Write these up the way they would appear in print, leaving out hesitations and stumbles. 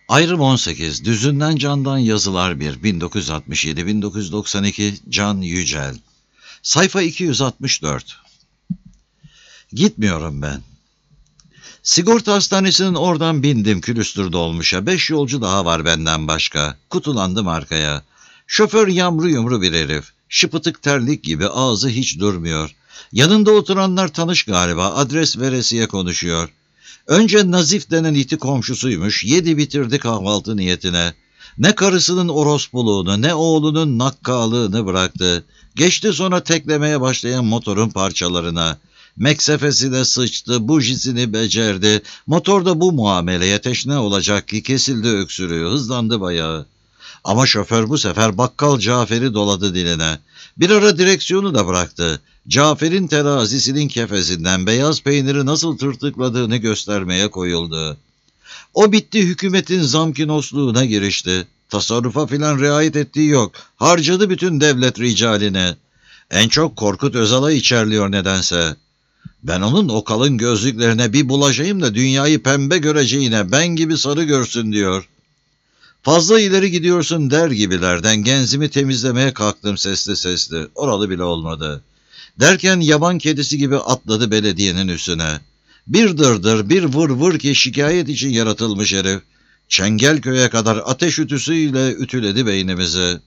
Ayrım 18. Düzünden Candan Yazılar 1. 1967-1992. Can Yücel. Sayfa 264. Gitmiyorum ben. Sigorta hastanesinin oradan bindim külüstür dolmuşa. 5 yolcu daha var benden başka. Kutulandım arkaya. Şoför yamru yumru bir herif. Şıpıtık terlik gibi, ağzı hiç durmuyor. Yanında oturanlar tanış galiba, adres veresiye konuşuyor. Önce Nazif denen iti komşusuymuş, yedi bitirdi kahvaltı niyetine. Ne karısının orospuluğunu, ne oğlunun nakkalığını bıraktı. Geçti sonra teklemeye başlayan motorun parçalarına. Meksefesi de sıçtı, bujisini becerdi. Motorda bu muameleye teşne olacak ki kesildi öksürüğü, hızlandı bayağı. Ama şoför bu sefer bakkal Cafer'i doladı diline. Bir ara direksiyonu da bıraktı. Cafer'in terazisinin kefesinden beyaz peyniri nasıl tırtıkladığını göstermeye koyuldu. O bitti, hükümetin zamkinosluğuna girişti. Tasarrufa filan riayet ettiği yok. Harcadı bütün devlet ricaline. En çok Korkut Özal'a içerliyor nedense. Ben onun o kalın gözlüklerine bir bulaşayım da dünyayı pembe göreceğine ben gibi sarı görsün diyor. Fazla ileri gidiyorsun der gibilerden genzimi temizlemeye kalktım sesli sesli. Oralı bile olmadı. Derken yaban kedisi gibi atladı belediyenin üstüne. Bir dırdır, bir vır vır ki şikayet için yaratılmış herif. Çengelköy'e kadar ateş ütüsüyle ütüledi beynimizi.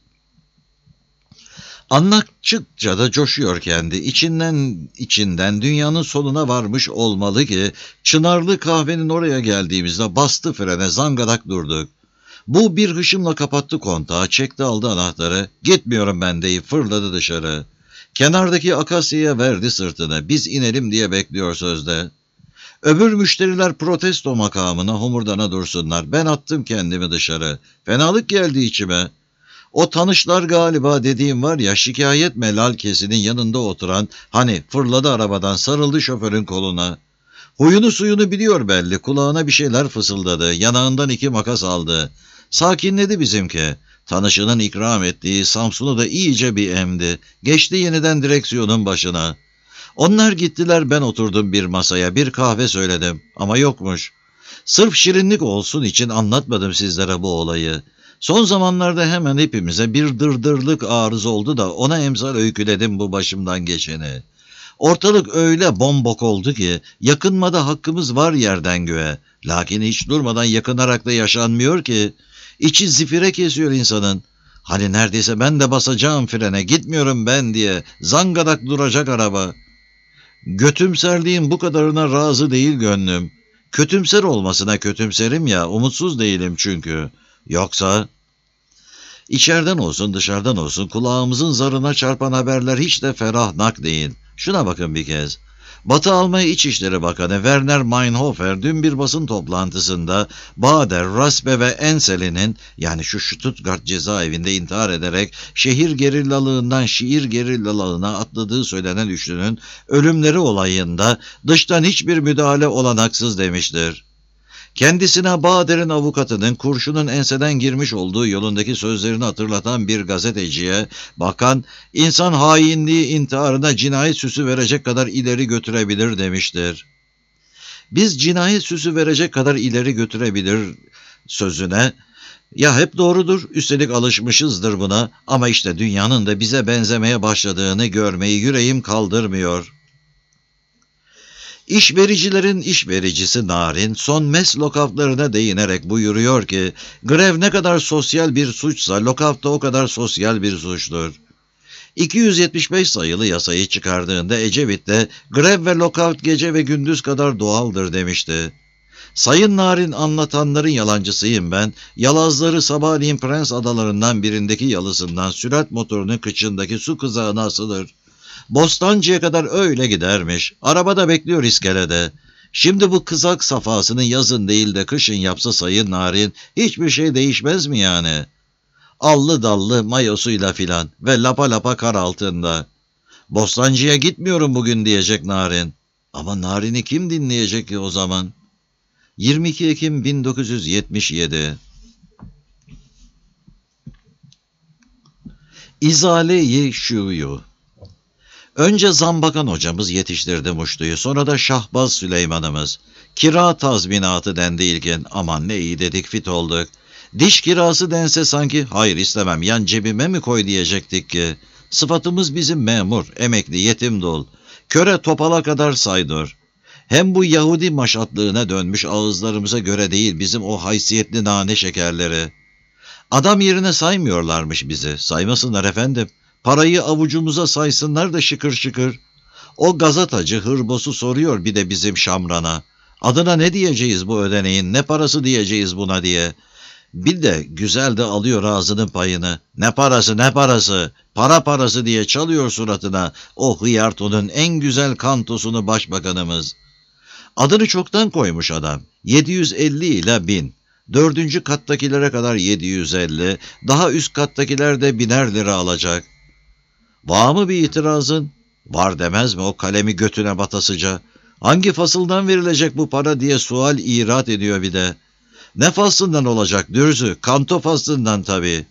Anlattıkça da coşuyor kendi. İçinden dünyanın sonuna varmış olmalı ki Çınarlı kahvenin oraya geldiğimizde bastı frene, zangadak durduk. Bu bir hışımla kapattı kontağı, çekti aldı anahtarı. Gitmiyorum ben deyip fırladı dışarı. Kenardaki akasya'ya verdi sırtını. Biz inelim diye bekliyor sözde. Öbür müşteriler protesto makamına homurdana dursunlar. Ben attım kendimi dışarı. Fenalık geldi içime. O tanışlar galiba dediğim var ya, şikayet melal kesinin yanında oturan, hani fırladı arabadan, sarıldı şoförün koluna. Huyunu suyunu biliyor belli, kulağına bir şeyler fısıldadı, yanağından 2 makas aldı. Sakinledi bizimki. Tanışının ikram ettiği Samsun'u da iyice bir emdi. Geçti yeniden direksiyonun başına. Onlar gittiler, ben oturdum bir masaya, bir kahve söyledim ama yokmuş. Sırf şirinlik olsun için anlatmadım sizlere bu olayı. Son zamanlarda hemen hepimize bir dırdırlık arız oldu da ona emsal öyküledim bu başımdan geçeni. Ortalık öyle bombok oldu ki yakınmada hakkımız var yerden göğe. Lakin hiç durmadan yakınarak da yaşanmıyor ki. İçi zifire kesiyor insanın. Hani neredeyse ben de basacağım frene, gitmiyorum ben diye zangadak duracak araba. Götümserliğin bu kadarına razı değil gönlüm. Kötümser olmasına kötümserim ya, umutsuz değilim çünkü. Yoksa... İçeriden olsun dışarıdan olsun kulağımızın zarına çarpan haberler hiç de ferahnak değil. Şuna bakın bir kez. Batı Almanya İçişleri Bakanı Werner Meinhofer dün bir basın toplantısında Bader, Raspe ve Ensel'in, yani şu Stuttgart cezaevinde intihar ederek şehir gerillalığından şiir gerillalığına atladığı söylenen üçlünün ölümleri olayında dıştan hiçbir müdahale olanaksız demiştir. Kendisine Bader'in avukatının kurşunun enseden girmiş olduğu yolundaki sözlerini hatırlatan bir gazeteciye bakan, insan hainliği intiharına cinayet süsü verecek kadar ileri götürebilir demiştir. Biz cinayet süsü verecek kadar ileri götürebilir sözüne, ya hep doğrudur, üstelik alışmışızdır buna, ama işte dünyanın da bize benzemeye başladığını görmeyi yüreğim kaldırmıyor. İşvericilerin işvericisi Narin son mes lokavtlarına değinerek buyuruyor ki grev ne kadar sosyal bir suçsa lokavt da o kadar sosyal bir suçtur. 275 sayılı yasayı çıkardığında Ecevit de grev ve lokavt gece ve gündüz kadar doğaldır demişti. Sayın Narin anlatanların yalancısıyım ben. Yalazları sabahleyin Prens adalarından birindeki yalısından sürat motorunun kıçındaki su kızağına asılır. Bostancı'ya kadar öyle gidermiş. Arabada bekliyor iskelede. Şimdi bu kızak safhasını yazın değil de kışın yapsa Sayın Narin hiçbir şey değişmez mi yani? Allı dallı mayosuyla filan ve lapa lapa kar altında. Bostancı'ya gitmiyorum bugün diyecek Narin. Ama Narin'i kim dinleyecek ki o zaman? 22 Ekim 1977. İzale-i Şuyu. Önce Zambakan hocamız yetiştirdi Muştu'yu, sonra da Şahbaz Süleyman'ımız. Kira tazminatı dendi ilkin, aman ne iyi dedik, fit olduk. Diş kirası dense sanki, hayır istemem, yan cebime mi koy diyecektik ki. Sıfatımız bizim memur, emekli, yetim dul. Köre topala kadar saydır. Hem bu Yahudi maşatlığına dönmüş ağızlarımıza göre değil bizim o haysiyetli nane şekerleri. Adam yerine saymıyorlarmış bizi. Saymasınlar efendim. Parayı avucumuza saysınlar da şıkır şıkır. O gazetacı hırbosu soruyor bir de bizim Şamran'a. Adına ne diyeceğiz bu ödeneğin, ne parası diyeceğiz buna diye. Bir de güzel de alıyor ağzının payını. Ne parası ne parası, para parası diye çalıyor suratına o hıyartonun en güzel kantosunu başbakanımız. Adını çoktan koymuş adam. 750 ile 1000. Dördüncü kattakilere kadar 750, daha üst kattakiler de 1000'er lira alacak. Var mı bir itirazın? Var demez mi o kalemi götüne batasıca? Hangi fasıldan verilecek bu para diye sual irat ediyor bir de. Ne faslından olacak dürzü? Kanto faslından tabii.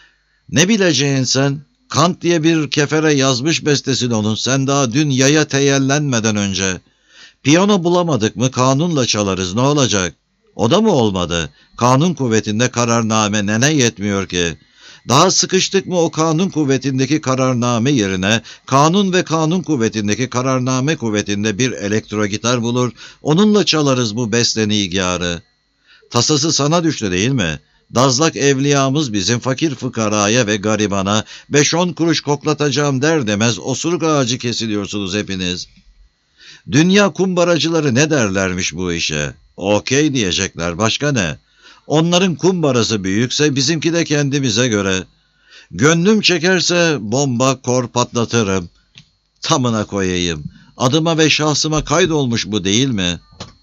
Ne bileceğin sen? Kant diye bir kefere yazmış bestesini onun. Sen daha dün yaya teyellenmeden önce. Piyano bulamadık mı kanunla çalarız, ne olacak? O da mı olmadı? Kanun kuvvetinde kararname nene yetmiyor ki. Daha sıkıştık mı o kanun kuvvetindeki kararname yerine kanun ve kanun kuvvetindeki kararname kuvvetinde bir elektro gitar bulur, onunla çalarız bu beste nigarı. Tasası sana düştü değil mi? Dazlak evliyamız bizim fakir fıkaraya ve garibana 5-10 kuruş koklatacağım der demez osuruk ağacı kesiliyorsunuz hepiniz. Dünya kumbaracıları ne derlermiş bu işe? Okey diyecekler, başka ne? Onların kumbarası büyükse bizimki de kendimize göre. Gönlüm çekerse bomba kor patlatırım. Tamına koyayım. Adıma ve şahsıma kaydolmuş bu değil mi?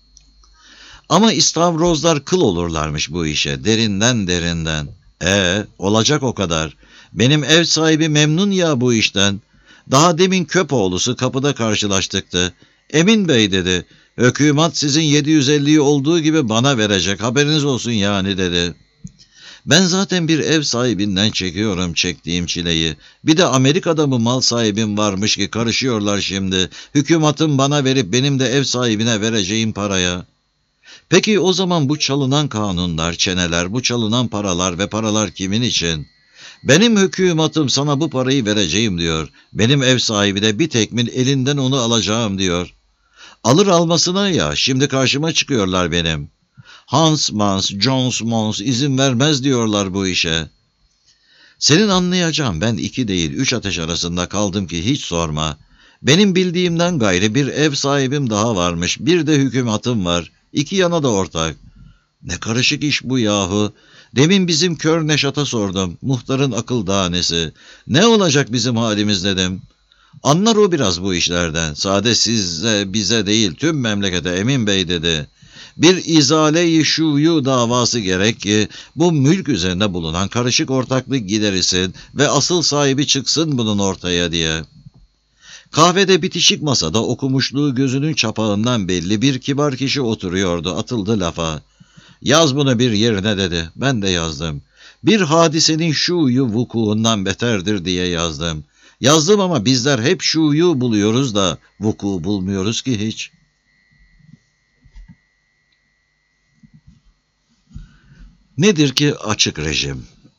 Ama istavrozlar kıl olurlarmış bu işe, derinden derinden. Olacak o kadar. Benim ev sahibi memnun ya bu işten. Daha demin Köpoğlu'su kapıda karşılaştıktı. Emin Bey dedi, hükümet sizin 750'yi olduğu gibi bana verecek, haberiniz olsun yani dedi. Ben zaten bir ev sahibinden çekiyorum çektiğim çileyi. Bir de Amerika'da mı mal sahibim varmış ki karışıyorlar şimdi. Hükümetin bana verip benim de ev sahibine vereceğim paraya. Peki o zaman bu çalınan kanunlar, çeneler, bu çalınan paralar ve paralar kimin için? Benim hükümetim sana bu parayı vereceğim diyor. Benim ev sahibi de bir tekmin elinden onu alacağım diyor. Alır almasına ya, şimdi karşıma çıkıyorlar benim. Hans Mans, Jones Mons izin vermez diyorlar bu işe. Senin anlayacağım ben 2 değil 3 ateş arasında kaldım ki hiç sorma. Benim bildiğimden gayrı bir ev sahibim daha varmış, bir de hükümetim var. 2 yana da ortak. Ne karışık iş bu yahu. Demin bizim kör Neşat'a sordum. Muhtarın akıl danesi. Ne olacak bizim halimiz dedim. Anlar o biraz bu işlerden. Sade size bize değil tüm memlekete Emin Bey dedi. Bir izale-i şuyu davası gerek ki bu mülk üzerinde bulunan karışık ortaklık giderilsin ve asıl sahibi çıksın bunun ortaya diye. Kahvede bitişik masada okumuşluğu gözünün çapağından belli bir kibar kişi oturuyordu, atıldı lafa. Yaz bunu bir yerine dedi. Ben de yazdım. Bir hadisenin şuyu vukuundan beterdir diye yazdım. Yazdım ama bizler hep şuyu buluyoruz da vuku bulmuyoruz ki hiç. Nedir ki açık rejim?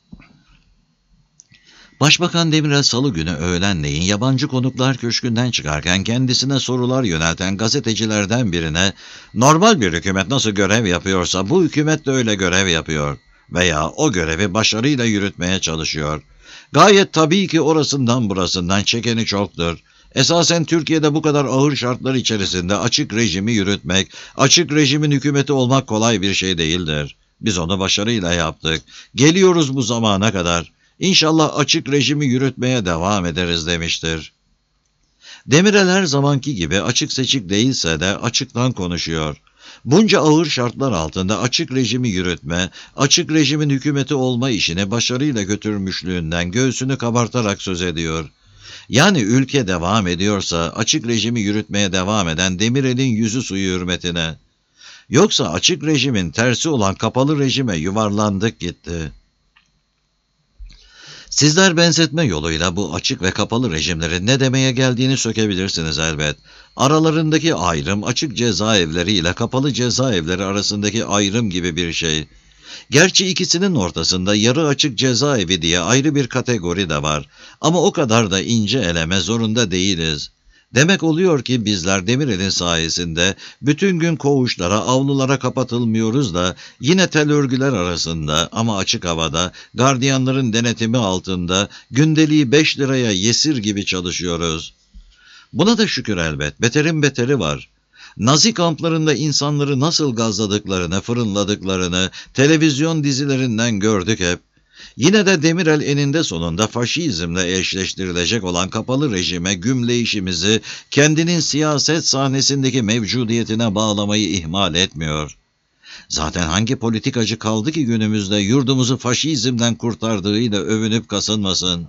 Başbakan Demirel Salı günü öğlenleyin yabancı konuklar köşkünden çıkarken kendisine sorular yönelten gazetecilerden birine normal bir hükümet nasıl görev yapıyorsa bu hükümet de öyle görev yapıyor veya o görevi başarıyla yürütmeye çalışıyor. Gayet tabii ki orasından burasından çekeni çoktur. Esasen Türkiye'de bu kadar ağır şartlar içerisinde açık rejimi yürütmek, açık rejimin hükümeti olmak kolay bir şey değildir. Biz onu başarıyla yaptık. Geliyoruz bu zamana kadar. İnşallah açık rejimi yürütmeye devam ederiz demiştir. Demirel her zamanki gibi açık seçik değilse de açıktan konuşuyor. Bunca ağır şartlar altında açık rejimi yürütme, açık rejimin hükümeti olma işini başarıyla götürmüşlüğünden göğsünü kabartarak söz ediyor. Yani ülke devam ediyorsa açık rejimi yürütmeye devam eden Demirel'in yüzü suyu hürmetine. Yoksa açık rejimin tersi olan kapalı rejime yuvarlandık gitti. Sizler benzetme yoluyla bu açık ve kapalı rejimlerin ne demeye geldiğini sökebilirsiniz elbet. Aralarındaki ayrım açık cezaevleri ile kapalı cezaevleri arasındaki ayrım gibi bir şey. Gerçi ikisinin ortasında yarı açık cezaevi diye ayrı bir kategori de var. Ama o kadar da ince eleme zorunda değiliz. Demek oluyor ki bizler Demirel'in sayesinde bütün gün koğuşlara, avlulara kapatılmıyoruz da yine tel örgüler arasında ama açık havada, gardiyanların denetimi altında gündeliği 5 liraya yesir gibi çalışıyoruz. Buna da şükür elbet, beterin beteri var. Nazi kamplarında insanları nasıl gazladıklarını, fırınladıklarını televizyon dizilerinden gördük hep. Yine de Demirel eninde sonunda faşizmle eşleştirilecek olan kapalı rejime gümleyişimizi kendinin siyaset sahnesindeki mevcudiyetine bağlamayı ihmal etmiyor. Zaten hangi politikacı kaldı ki günümüzde yurdumuzu faşizmden kurtardığıyla övünüp kasınmasın?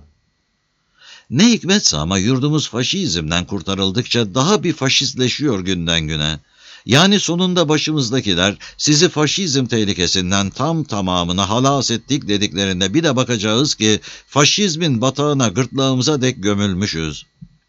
Ne hikmetse ama yurdumuz faşizmden kurtarıldıkça daha bir faşistleşiyor günden güne. Yani sonunda başımızdakiler sizi faşizm tehlikesinden tamamına halas ettik dediklerinde bir de bakacağız ki faşizmin batağına gırtlağımıza dek gömülmüşüz.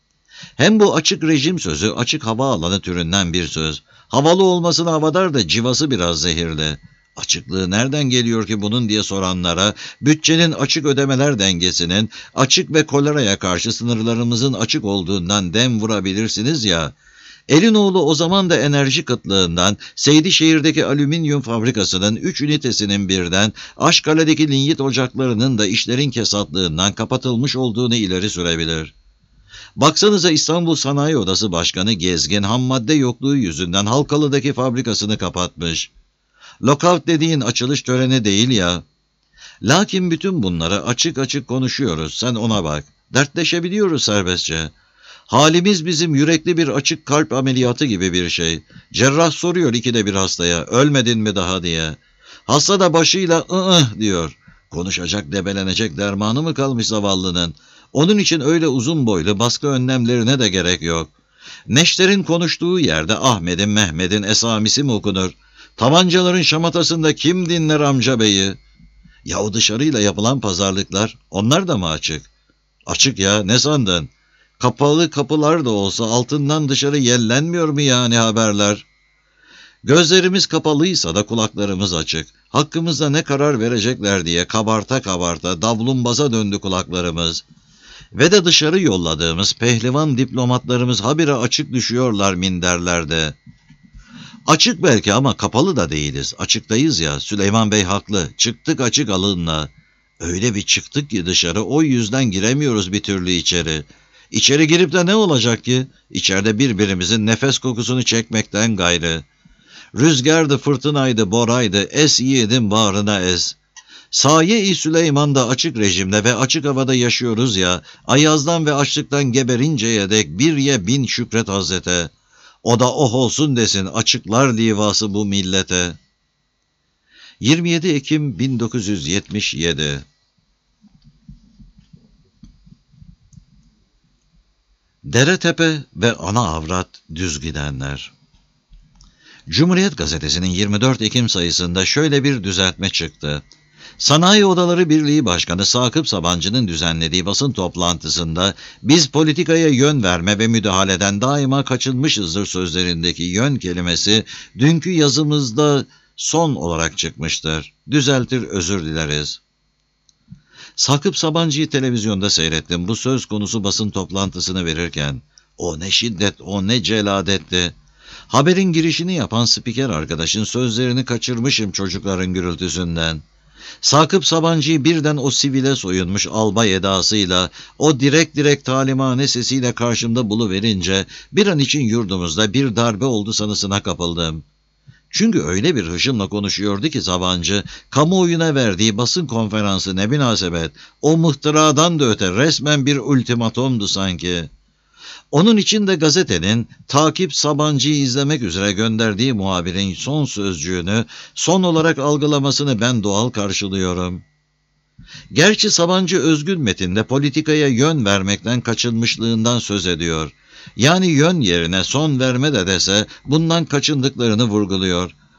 Hem bu açık rejim sözü açık havaalanı türünden bir söz. Havalı olmasına havadar da civası biraz zehirli. Açıklığı nereden geliyor ki bunun diye soranlara, bütçenin açık ödemeler dengesinin açık ve koleraya karşı sınırlarımızın açık olduğundan dem vurabilirsiniz ya. Elinoğlu o zaman da enerji kıtlığından Seydişehir'deki alüminyum fabrikasının 3 ünitesinin birden Aşkale'deki linyit ocaklarının da işlerin kesatlığından kapatılmış olduğunu ileri sürebilir. Baksanıza İstanbul Sanayi Odası Başkanı Gezgin ham madde yokluğu yüzünden Halkalı'daki fabrikasını kapatmış. Lockout dediğin açılış töreni değil ya. Lakin bütün bunları açık açık konuşuyoruz, sen ona bak. Dertleşebiliyoruz serbestçe. Halimiz bizim yürekli bir açık kalp ameliyatı gibi bir şey. Cerrah soruyor ikide bir hastaya, ölmedin mi daha diye. Hasta da başıyla diyor. Konuşacak, debelenecek dermanı mı kalmış zavallının? Onun için öyle uzun boylu baskı önlemlerine de gerek yok. Neşter'in konuştuğu yerde Ahmet'in, Mehmet'in esamisi mi okunur? Tabancaların şamatasında kim dinler amca beyi? Yahu dışarıyla yapılan pazarlıklar, onlar da mı açık? Açık ya, ne sandın? Kapalı kapılar da olsa altından dışarı yellenmiyor mu yani haberler? Gözlerimiz kapalıysa da kulaklarımız açık. Hakkımızda ne karar verecekler diye kabarta kabarta davlumbaza döndü kulaklarımız. Ve de dışarı yolladığımız pehlivan diplomatlarımız habire açık düşüyorlar minderlerde. Açık belki ama kapalı da değiliz. Açıktayız ya, Süleyman Bey haklı. Çıktık açık alınla. Öyle bir çıktık ki dışarı, o yüzden giremiyoruz bir türlü içeri. İçeri girip de ne olacak ki? İçeride birbirimizin nefes kokusunu çekmekten gayrı. Rüzgardı, fırtınaydı, boraydı, es yiğidin bağrına ez. Saye-i Süleyman'da açık rejimde ve açık havada yaşıyoruz ya, ayazdan ve açlıktan geberinceye dek bir ye bin şükret Hazrete. O da oh olsun desin açıklar divası bu millete. 27 Ekim 1977. Deretepe ve ana avrat düz gidenler. Cumhuriyet Gazetesi'nin 24 Ekim sayısında şöyle bir düzeltme çıktı. Sanayi Odaları Birliği Başkanı Sakıp Sabancı'nın düzenlediği basın toplantısında biz politikaya yön verme ve müdahaleden daima kaçınmışızdır sözlerindeki yön kelimesi dünkü yazımızda son olarak çıkmıştır. Düzeltir, özür dileriz. Sakıp Sabancı'yı televizyonda seyrettim bu söz konusu basın toplantısını verirken. O ne şiddet, o ne celadetti. Haberin girişini yapan spiker arkadaşın sözlerini kaçırmışım çocukların gürültüsünden. Sakıp Sabancı'yı birden o sivile soyunmuş albay edasıyla, o direkt talimhane sesiyle karşımda buluverince bir an için yurdumuzda bir darbe oldu sanısına kapıldım. Çünkü öyle bir hışımla konuşuyordu ki Sabancı, kamuoyuna verdiği basın konferansı ne münasebet, o mıhtıradan da öte resmen bir ultimatomdu sanki. Onun için de gazetenin takip Sabancı'yı izlemek üzere gönderdiği muhabirin son sözcüğünü son olarak algılamasını ben doğal karşılıyorum. Gerçi Sabancı özgün metinde politikaya yön vermekten kaçınmışlığından söz ediyor. Yani yön yerine son verme de dese bundan kaçındıklarını vurguluyor.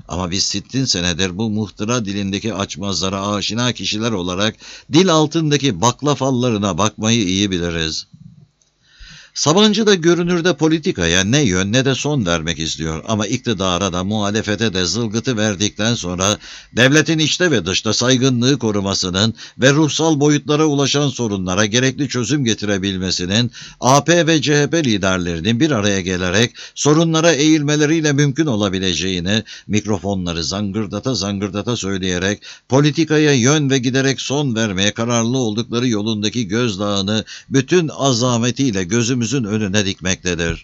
Ama biz 60 senedir bu muhtıra dilindeki açmazlara aşina kişiler olarak dil altındaki baklafallarına bakmayı iyi biliriz. Sabancı da görünürde politikaya ne yön ne de son vermek istiyor ama iktidara da muhalefete de zılgıtı verdikten sonra devletin içte ve dışta saygınlığı korumasının ve ruhsal boyutlara ulaşan sorunlara gerekli çözüm getirebilmesinin AP ve CHP liderlerinin bir araya gelerek sorunlara eğilmeleriyle mümkün olabileceğini mikrofonları zangırdata zangırdata söyleyerek politikaya yön ve giderek son vermeye kararlı oldukları yolundaki gözdağını bütün azametiyle gözümüzün önüne dikmektedir.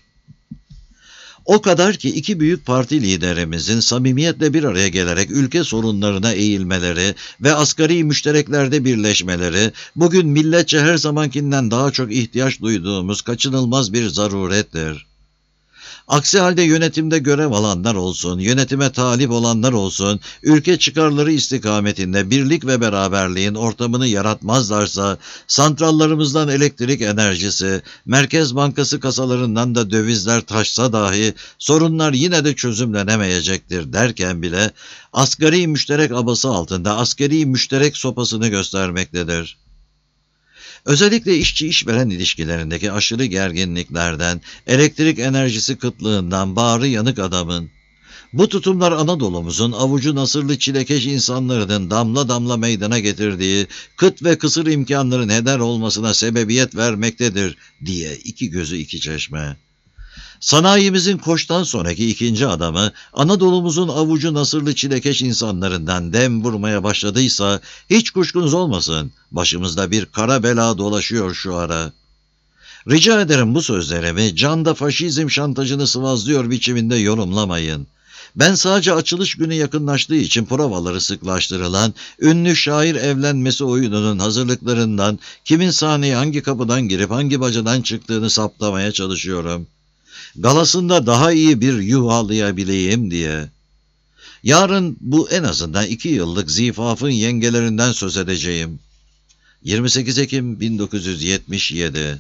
O kadar ki iki büyük parti liderimizin samimiyetle bir araya gelerek ülke sorunlarına eğilmeleri ve asgari müştereklerde birleşmeleri bugün milletçe her zamankinden daha çok ihtiyaç duyduğumuz kaçınılmaz bir zarurettir. Aksi halde yönetimde görev alanlar olsun, yönetime talip olanlar olsun, ülke çıkarları istikametinde birlik ve beraberliğin ortamını yaratmazlarsa, santrallarımızdan elektrik enerjisi, Merkez Bankası kasalarından da dövizler taşsa dahi sorunlar yine de çözümlenemeyecektir derken bile, asgari müşterek abası altında askeri müşterek sopasını göstermektedir. Özellikle işçi-işveren ilişkilerindeki aşırı gerginliklerden, elektrik enerjisi kıtlığından bağrı yanık adamın, bu tutumlar Anadolu'muzun avucu nasırlı çilekeş insanlarının damla damla meydana getirdiği kıt ve kısır imkanların heder olmasına sebebiyet vermektedir diye iki gözü iki çeşme. Sanayimizin koçtan sonraki ikinci adamı Anadolu'muzun avucu nasırlı çilekeş insanlarından dem vurmaya başladıysa hiç kuşkunuz olmasın başımızda bir kara bela dolaşıyor şu ara. Rica ederim bu sözlerimi canda faşizm şantajını sıvazlıyor biçiminde yorumlamayın. Ben sadece açılış günü yakınlaştığı için provaları sıklaştırılan ünlü şair evlenmesi oyununun hazırlıklarından kimin sahneye hangi kapıdan girip hangi bacadan çıktığını saptamaya çalışıyorum. Galasında daha iyi bir yuhalayabileyim diye. Yarın bu en azından 2 yıllık zifafın yengelerinden söz edeceğim. 28 Ekim 1977.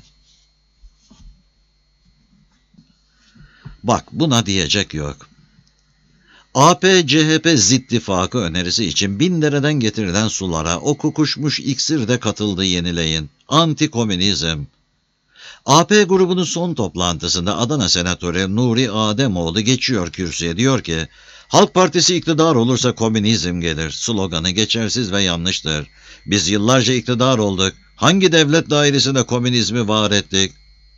Bak buna diyecek yok. AP-CHP zittifakı önerisi için Bindere'den getirilen sulara o kokuşmuş iksir de katıldı yenileyin. Antikomünizm. AP grubunun son toplantısında Adana Senatörü Nuri Ademoğlu geçiyor kürsüye diyor ki, Halk Partisi iktidar olursa komünizm gelir. Sloganı geçersiz ve yanlıştır. Biz yıllarca iktidar olduk. Hangi devlet dairesinde komünizmi var ettik?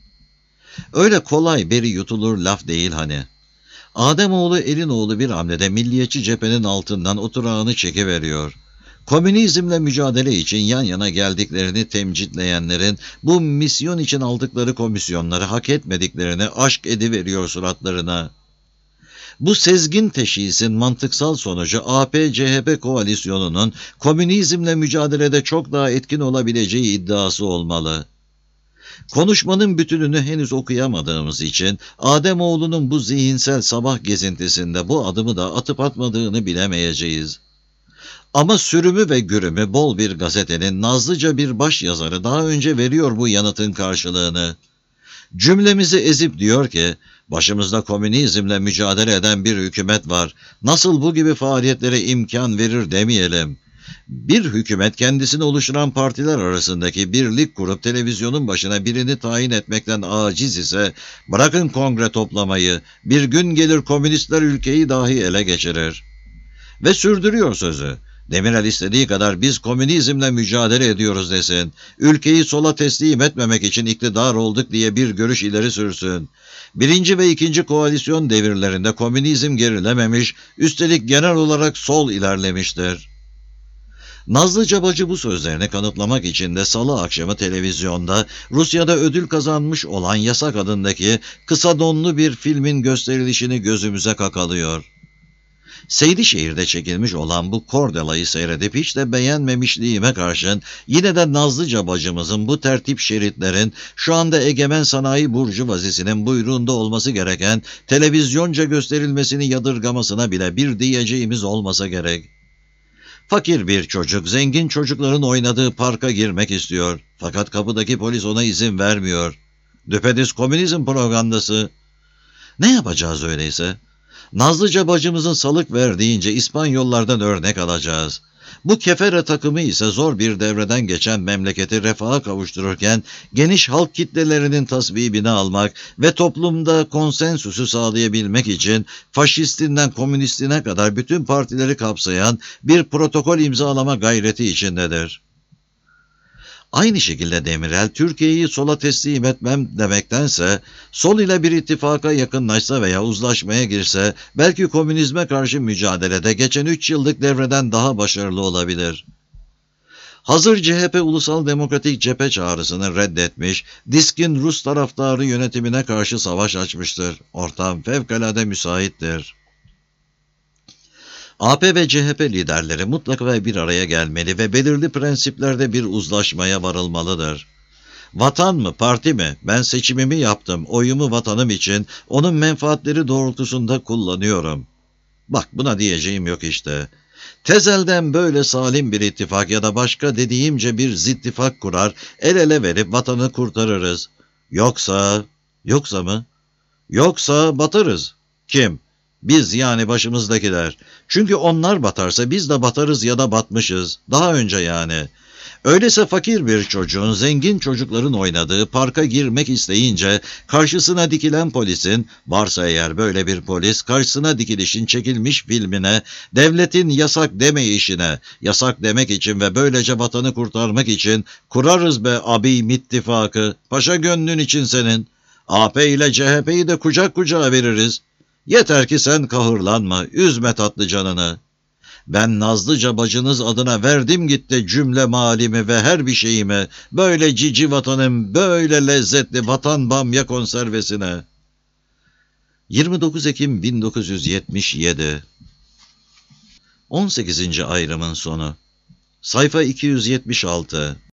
Öyle kolay beri yutulur laf değil hani. Ademoğlu Elinoğlu bir hamlede milliyetçi cephenin altından oturağını çekiveriyor. Komünizmle mücadele için yan yana geldiklerini temcitleyenlerin bu misyon için aldıkları komisyonları hak etmediklerini aşk ediveriyor suratlarına. Bu sezgin teşhisin mantıksal sonucu AP-CHP koalisyonunun komünizmle mücadelede çok daha etkin olabileceği iddiası olmalı. Konuşmanın bütününü henüz okuyamadığımız için Ademoğlu'nun bu zihinsel sabah gezintisinde bu adımı da atıp atmadığını bilemeyeceğiz. Ama sürümü ve gürümü bol bir gazetenin nazlıca bir başyazarı daha önce veriyor bu yanıtın karşılığını. Cümlemizi ezip diyor ki, başımızda komünizmle mücadele eden bir hükümet var. Nasıl bu gibi faaliyetlere imkan verir demeyelim. Bir hükümet kendisini oluşturan partiler arasındaki birlik kurup televizyonun başına birini tayin etmekten aciz ise bırakın kongre toplamayı, bir gün gelir komünistler ülkeyi dahi ele geçirir. Ve sürdürüyor sözü. Demirel istediği kadar biz komünizmle mücadele ediyoruz desin. Ülkeyi sola teslim etmemek için iktidar olduk diye bir görüş ileri sürsün. Birinci ve ikinci koalisyon devirlerinde komünizm gerilememiş, üstelik genel olarak sol ilerlemiştir. Nazlı Cabacı bu sözlerini kanıtlamak için de salı akşamı televizyonda Rusya'da ödül kazanmış olan Yasak adındaki kısa donlu bir filmin gösterilişini gözümüze kakalıyor. Seydişehir'de çekilmiş olan bu kordelayı seyredip hiç de beğenmemişliğime karşın yine de Nazlıca bacımızın bu tertip şeritlerin şu anda egemen sanayi burjuvazisinin buyruğunda olması gereken televizyonca gösterilmesini yadırgamasına bile bir diyeceğimiz olmasa gerek. Fakir bir çocuk zengin çocukların oynadığı parka girmek istiyor. Fakat kapıdaki polis ona izin vermiyor. Düpedüz komünizm propagandası. Ne yapacağız öyleyse? Nazlıca bacımızın salık verdiğince İspanyollardan örnek alacağız. Bu kefere takımı ise zor bir devreden geçen memleketi refaha kavuştururken geniş halk kitlelerinin tasvibini almak ve toplumda konsensüsü sağlayabilmek için faşistinden komünistine kadar bütün partileri kapsayan bir protokol imzalama gayreti içindedir. Aynı şekilde Demirel, Türkiye'yi sola teslim etmem demektense, sol ile bir ittifaka yakınlaşsa veya uzlaşmaya girse, belki komünizme karşı mücadelede geçen 3 yıllık devreden daha başarılı olabilir. Hazır CHP Ulusal Demokratik Cephe çağrısını reddetmiş, DİSK'in Rus taraftarı yönetimine karşı savaş açmıştır. Ortam fevkalade müsaittir. AP ve CHP liderleri mutlaka bir araya gelmeli ve belirli prensiplerde bir uzlaşmaya varılmalıdır. Vatan mı, parti mi? Ben seçimimi yaptım, oyumu vatanım için, onun menfaatleri doğrultusunda kullanıyorum. Bak buna diyeceğim yok işte. Tezelden böyle salim bir ittifak ya da başka dediğimce bir zittifak kurar, el ele verip vatanı kurtarırız. Yoksa mı? Yoksa batarız. Kim? Biz yani başımızdakiler. Çünkü onlar batarsa biz de batarız ya da batmışız. Daha önce yani. Öyleyse fakir bir çocuğun zengin çocukların oynadığı parka girmek isteyince karşısına dikilen polisin, varsa eğer böyle bir polis, karşısına dikilişin çekilmiş filmine, devletin yasak demeyişine, yasak demek için ve böylece vatanı kurtarmak için kurarız be abim ittifakı, paşa gönlün için senin. AP ile CHP'yi de kucak kucağa veririz. Yeter ki sen kahırlanma, üzme tatlı canını. Ben Nazlıca bacınız adına verdim gitti cümle malimi ve her bir şeyimi, böyle cici vatanım, böyle lezzetli vatan bamya konservesine. 29 Ekim 1977 18. ayrımın sonu. Sayfa 276